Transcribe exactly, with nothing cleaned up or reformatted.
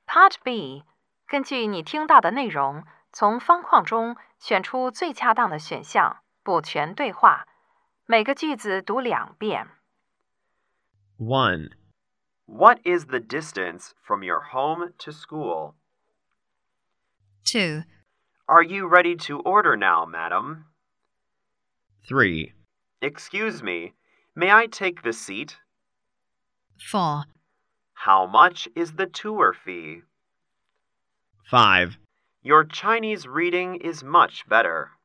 Part B， 根据你听到的内容，从方框中选出最恰当的选项，补全对话。每个句子读两遍。 one. What is the distance from your home to school? two. Are you ready to order now, madam? three. Excuse me, may I take the seat? four. How much is the tour fee? five. Your Chinese reading is much better.